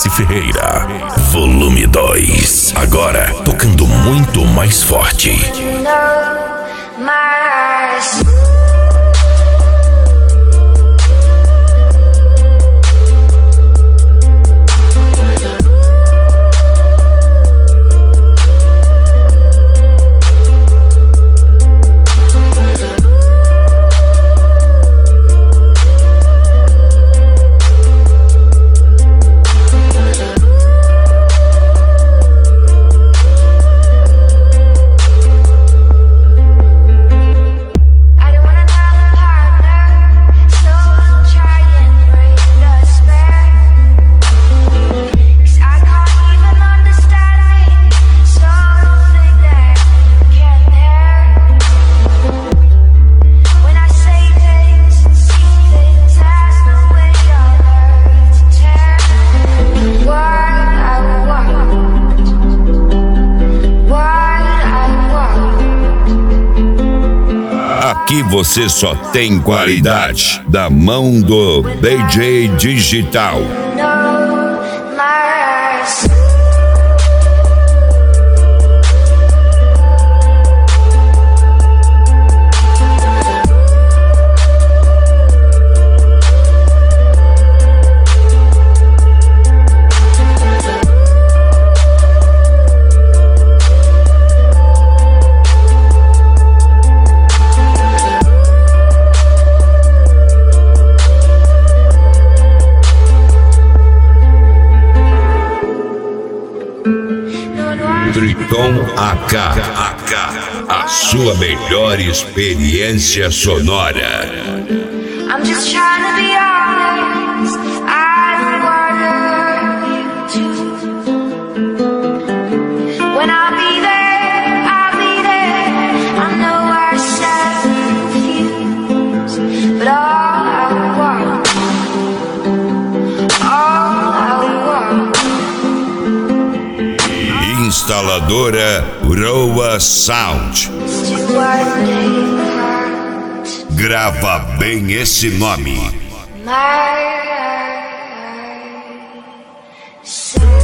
Márcio Ferreira, volume 2. Agora, tocando muito mais forte. Aqui você só tem qualidade da mão do DJ Digital. Triton AK, a sua melhor experiência sonora. I'm just trying to be honest. I don't want you to. When I'll be there, I know I sound confused, but all I want. Instaladora Roa Sound. Grava bem esse nome.